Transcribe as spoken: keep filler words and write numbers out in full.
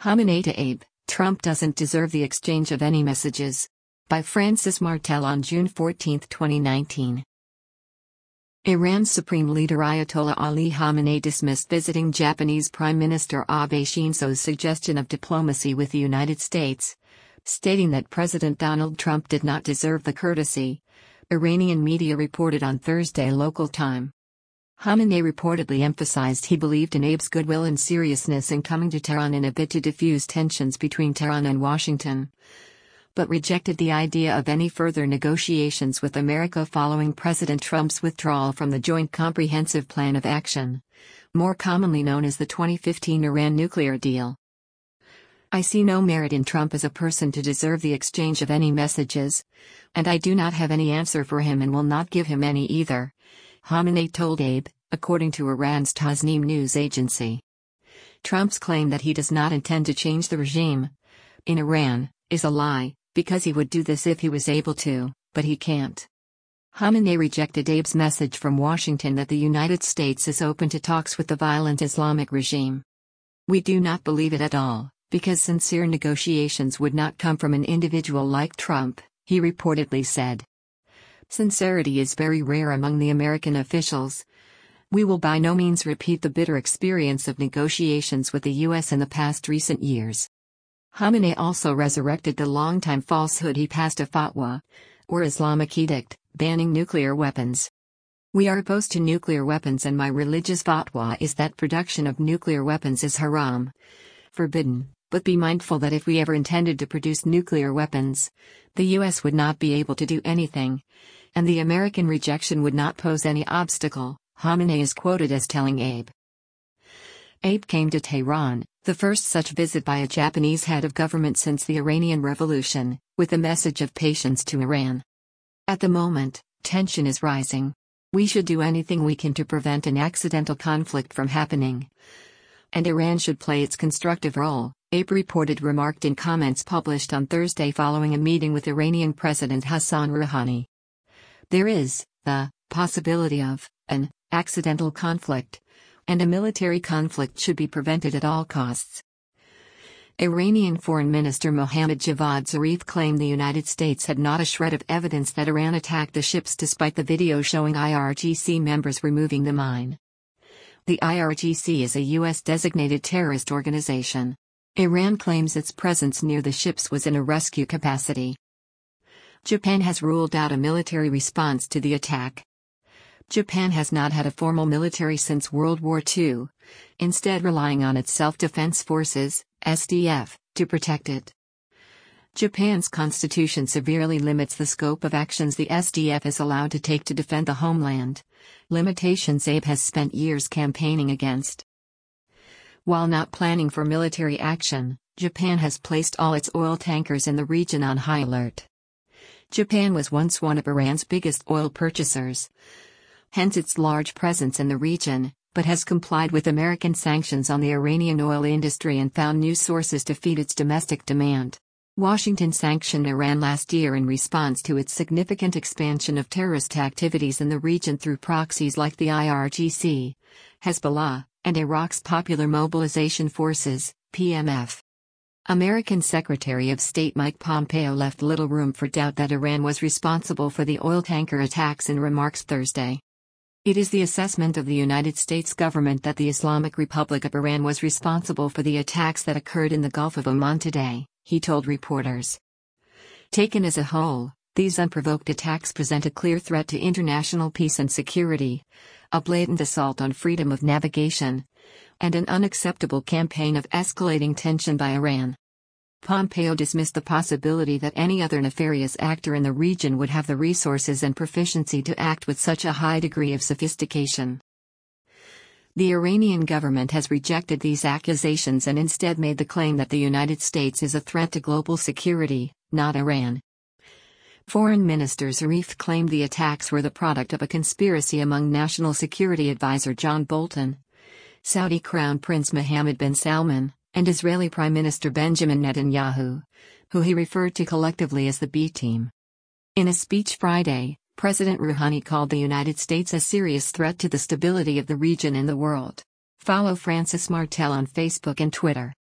Khamenei to Abe, Trump doesn't deserve the exchange of any messages. By Francis Martel on June fourteenth, twenty nineteen. Iran's Supreme Leader Ayatollah Ali Khamenei dismissed visiting Japanese Prime Minister Abe Shinzo's suggestion of diplomacy with the United States, stating that President Donald Trump did not deserve the courtesy, Iranian media reported on Thursday local time. Khamenei reportedly emphasized he believed in Abe's goodwill and seriousness in coming to Tehran in a bid to diffuse tensions between Tehran and Washington, but rejected the idea of any further negotiations with America following President Trump's withdrawal from the Joint Comprehensive Plan of Action, more commonly known as the twenty fifteen Iran nuclear deal. I see no merit in Trump as a person to deserve the exchange of any messages, and I do not have any answer for him and will not give him any either, Khamenei told Abe, according to Iran's Tasnim news agency. Trump's claim that he does not intend to change the regime in Iran is a lie, because he would do this if he was able to, but he can't. Khamenei rejected Abe's message from Washington that the United States is open to talks with the violent Islamic regime. We do not believe it at all, because sincere negotiations would not come from an individual like Trump, he reportedly said. Sincerity is very rare among the American officials. We will by no means repeat the bitter experience of negotiations with the U S in the past recent years. Khamenei also resurrected the long-time falsehood he passed a fatwa, or Islamic edict, banning nuclear weapons. We are opposed to nuclear weapons and my religious fatwa is that production of nuclear weapons is haram, forbidden, but be mindful that if we ever intended to produce nuclear weapons, the U S would not be able to do anything, and the American rejection would not pose any obstacle, Khamenei is quoted as telling Abe. Abe came to Tehran, the first such visit by a Japanese head of government since the Iranian Revolution, with a message of patience to Iran. At the moment, tension is rising. We should do anything we can to prevent an accidental conflict from happening. And Iran should play its constructive role, Abe reported remarked in comments published on Thursday following a meeting with Iranian President Hassan Rouhani. There is the possibility of an accidental conflict, and a military conflict should be prevented at all costs. Iranian Foreign Minister Mohammad Javad Zarif claimed the United States had not a shred of evidence that Iran attacked the ships despite the video showing I R G C members removing the mine. The I R G C is a U S-designated terrorist organization. Iran claims its presence near the ships was in a rescue capacity. Japan has ruled out a military response to the attack. Japan has not had a formal military since World War Two, instead relying on its self-defense forces, S D F, to protect it. Japan's constitution severely limits the scope of actions the S D F is allowed to take to defend the homeland, limitations Abe has spent years campaigning against. While not planning for military action, Japan has placed all its oil tankers in the region on high alert. Japan was once one of Iran's biggest oil purchasers, hence its large presence in the region, but has complied with American sanctions on the Iranian oil industry and found new sources to feed its domestic demand. Washington sanctioned Iran last year in response to its significant expansion of terrorist activities in the region through proxies like the I R G C, Hezbollah, and Iraq's Popular Mobilization Forces, P M F. American Secretary of State Mike Pompeo left little room for doubt that Iran was responsible for the oil tanker attacks in remarks Thursday. It is the assessment of the United States government that the Islamic Republic of Iran was responsible for the attacks that occurred in the Gulf of Oman today, he told reporters. Taken as a whole, these unprovoked attacks present a clear threat to international peace and security, a blatant assault on freedom of navigation, and an unacceptable campaign of escalating tension by Iran. Pompeo dismissed the possibility that any other nefarious actor in the region would have the resources and proficiency to act with such a high degree of sophistication. The Iranian government has rejected these accusations and instead made the claim that the United States is a threat to global security, not Iran. Foreign Minister Zarif claimed the attacks were the product of a conspiracy among National Security Advisor John Bolton, Saudi Crown Prince Mohammed bin Salman, and Israeli Prime Minister Benjamin Netanyahu, who he referred to collectively as the B Team. In a speech Friday, President Rouhani called the United States a serious threat to the stability of the region and the world. Follow Francis Martel on Facebook and Twitter.